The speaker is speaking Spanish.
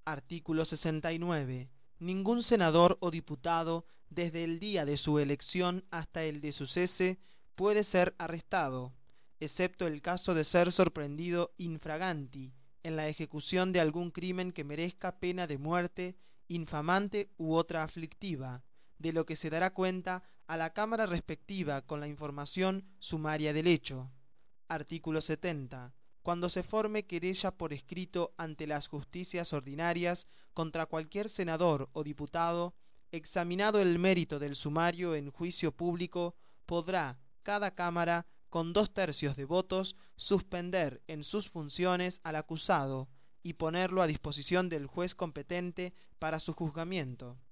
Artículo 69. Ningún senador o diputado, desde el día de su elección hasta el de su cese, puede ser arrestado, excepto el caso de ser sorprendido infraganti en la ejecución de algún crimen que merezca pena de muerte, infamante u otra aflictiva, de lo que se dará cuenta a la Cámara respectiva con la información sumaria del hecho. Artículo 70. Cuando se forme querella por escrito ante las justicias ordinarias contra cualquier senador o diputado, examinado el mérito del sumario en juicio público, podrá cada Cámara, con 2/3 de votos, suspender en sus funciones al acusado y ponerlo a disposición del juez competente para su juzgamiento.